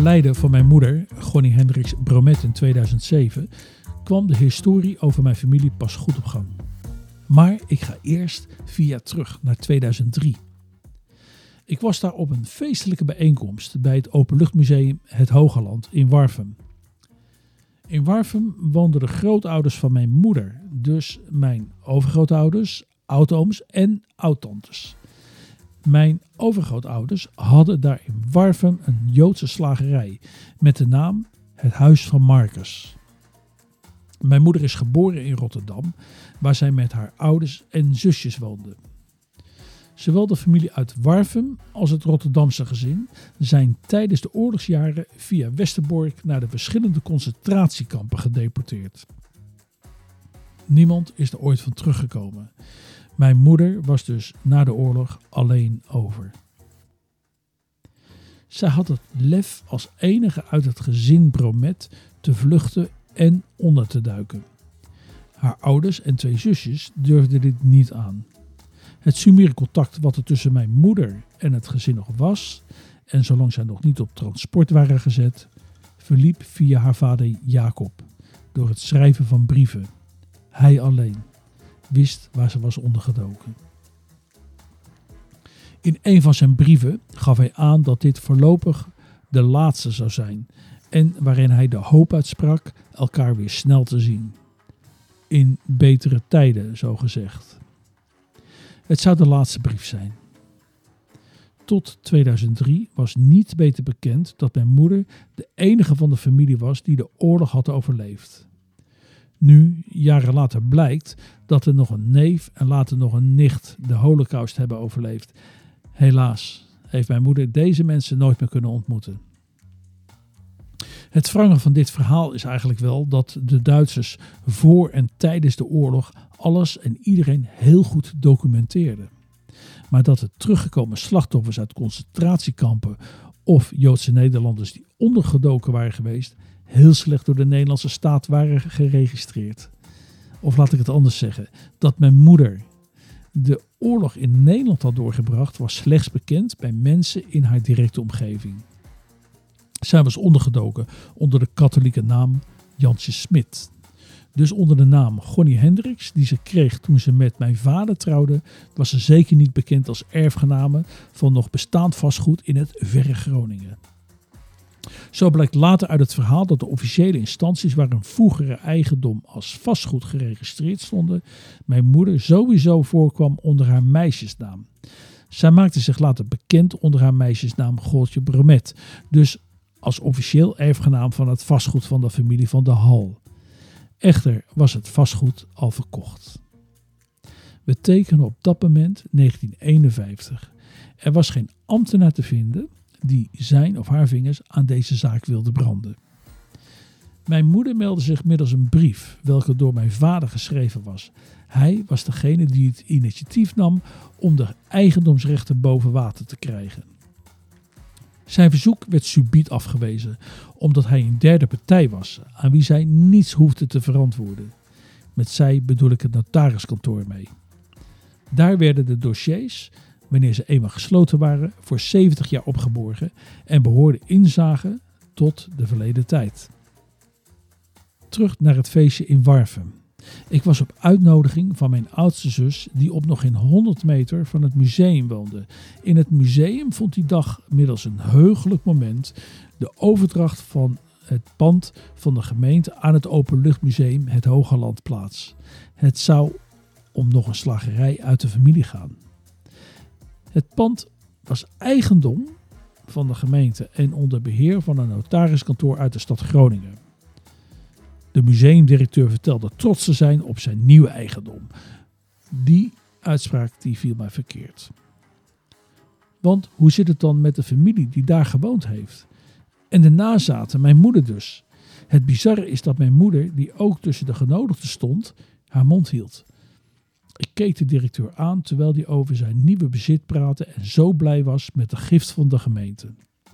overlijden van mijn moeder, Gonnie Hendricks Bromet in 2007, kwam de historie over mijn familie pas goed op gang. Maar ik ga eerst 4 jaar terug naar 2003. Ik was daar op een feestelijke bijeenkomst bij het Openluchtmuseum Het Hogeland in Warffum. In Warffum woonden de grootouders van mijn moeder, dus mijn overgrootouders, oudooms en oudtantes. Mijn overgrootouders hadden daar in Warffum een Joodse slagerij met de naam Het Huis van Marcus. Mijn moeder is geboren in Rotterdam, waar zij met haar ouders en zusjes woonde. Zowel de familie uit Warffum als het Rotterdamse gezin zijn tijdens de oorlogsjaren via Westerbork naar de verschillende concentratiekampen gedeporteerd. Niemand is er ooit van teruggekomen. Mijn moeder was dus na de oorlog alleen over. Zij had het lef als enige uit het gezin Bromet te vluchten en onder te duiken. Haar ouders en 2 zusjes durfden dit niet aan. Het sumiere contact wat er tussen mijn moeder en het gezin nog was, en zolang zij nog niet op transport waren gezet, verliep via haar vader Jacob door het schrijven van brieven. Hij alleen wist waar ze was ondergedoken. In een van zijn brieven gaf hij aan dat dit voorlopig de laatste zou zijn en waarin hij de hoop uitsprak elkaar weer snel te zien. In betere tijden, zo gezegd. Het zou de laatste brief zijn. Tot 2003 was niet beter bekend dat mijn moeder de enige van de familie was die de oorlog had overleefd. Nu, jaren later, blijkt dat er nog een neef en later nog een nicht de Holocaust hebben overleefd. Helaas heeft mijn moeder deze mensen nooit meer kunnen ontmoeten. Het wrange van dit verhaal is eigenlijk wel dat de Duitsers voor en tijdens de oorlog alles en iedereen heel goed documenteerden. Maar dat de teruggekomen slachtoffers uit concentratiekampen of Joodse Nederlanders die ondergedoken waren geweest, heel slecht door de Nederlandse staat waren geregistreerd. Of laat ik het anders zeggen, dat mijn moeder de oorlog in Nederland had doorgebracht, was slechts bekend bij mensen in haar directe omgeving. Zij was ondergedoken onder de katholieke naam Jansje Smit. Dus onder de naam Gonnie Hendricks, die ze kreeg toen ze met mijn vader trouwde, was ze zeker niet bekend als erfgename van nog bestaand vastgoed in het verre Groningen. Zo blijkt later uit het verhaal dat de officiële instanties waar een vroegere eigendom als vastgoed geregistreerd stonden, mijn moeder sowieso voorkwam onder haar meisjesnaam. Zij maakte zich later bekend onder haar meisjesnaam Goortje Bromet, dus als officieel erfgenaam van het vastgoed van de familie van de Hal. Echter was het vastgoed al verkocht. We tekenen op dat moment 1951. Er was geen ambtenaar te vinden die zijn of haar vingers aan deze zaak wilde branden. Mijn moeder meldde zich middels een brief, welke door mijn vader geschreven was. Hij was degene die het initiatief nam om de eigendomsrechten boven water te krijgen. Zijn verzoek werd subiet afgewezen, omdat hij een derde partij was, aan wie zij niets hoefde te verantwoorden. Met zij bedoel ik het notariskantoor mee. Daar werden de dossiers, wanneer ze eenmaal gesloten waren, voor 70 jaar opgeborgen en behoorden inzage tot de verleden tijd. Terug naar het feestje in Warffum. Ik was op uitnodiging van mijn oudste zus die op nog geen 100 meter van het museum woonde. In het museum vond die dag middels een heugelijk moment de overdracht van het pand van de gemeente aan het Openluchtmuseum Het Hogeland plaats. Het zou om nog een slagerij uit de familie gaan. Het pand was eigendom van de gemeente en onder beheer van een notariskantoor uit de stad Groningen. De museumdirecteur vertelde trots te zijn op zijn nieuwe eigendom. Die uitspraak die viel mij verkeerd. Want hoe zit het dan met de familie die daar gewoond heeft? En de nazaten, mijn moeder dus. Het bizarre is dat mijn moeder, die ook tussen de genodigden stond, haar mond hield. Ik keek de directeur aan terwijl hij over zijn nieuwe bezit praatte en zo blij was met de gift van de gemeente.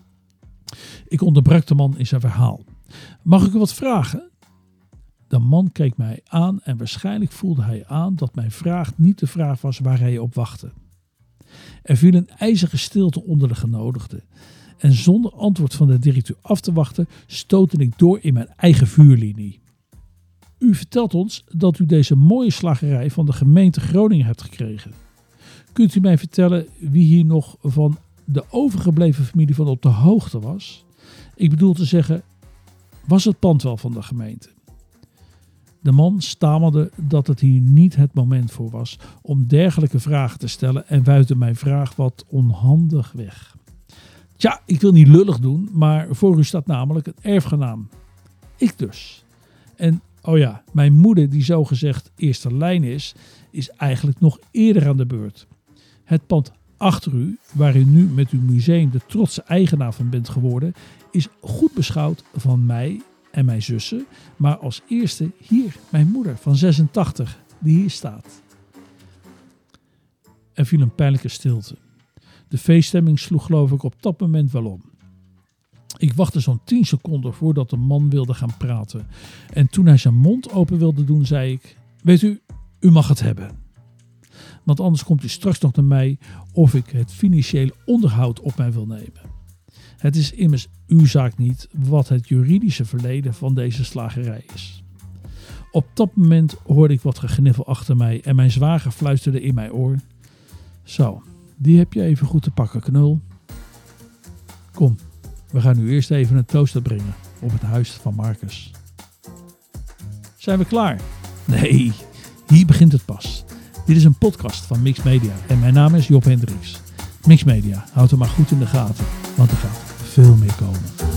Ik onderbrak de man in zijn verhaal. Mag ik u wat vragen? De man keek mij aan en waarschijnlijk voelde hij aan dat mijn vraag niet de vraag was waar hij op wachtte. Er viel een ijzige stilte onder de genodigden. En zonder antwoord van de directeur af te wachten, stootte ik door in mijn eigen vuurlinie. U vertelt ons dat u deze mooie slagerij van de gemeente Groningen hebt gekregen. Kunt u mij vertellen wie hier nog van de overgebleven familie van op de hoogte was? Ik bedoel te zeggen, was het pand wel van de gemeente? De man stamelde dat het hier niet het moment voor was om dergelijke vragen te stellen en wuifde mijn vraag wat onhandig weg. Tja, ik wil niet lullig doen, maar voor u staat namelijk een erfgenaam. Ik dus. En oh ja, mijn moeder die zogezegd eerste lijn is eigenlijk nog eerder aan de beurt. Het pand achter u, waar u nu met uw museum de trotse eigenaar van bent geworden, is goed beschouwd van mij en mijn zussen, maar als eerste hier mijn moeder van 86, die hier staat. Er viel een pijnlijke stilte. De feeststemming sloeg geloof ik op dat moment wel om. Ik wachtte zo'n 10 seconden voordat de man wilde gaan praten. En toen hij zijn mond open wilde doen, zei ik: weet u, u mag het hebben. Want anders komt u straks nog naar mij of ik het financiële onderhoud op mij wil nemen. Het is immers uw zaak niet wat het juridische verleden van deze slagerij is. Op dat moment hoorde ik wat gegniffel achter mij en mijn zwager fluisterde in mijn oor: zo, die heb je even goed te pakken, knul. Kom, we gaan nu eerst even een toast brengen op het huis van Marcus. Zijn we klaar? Nee, hier begint het pas. Dit is een podcast van Mix Media en mijn naam is Job Hendricks. Mix Media, houd hem maar goed in de gaten, want er gaat veel meer komen.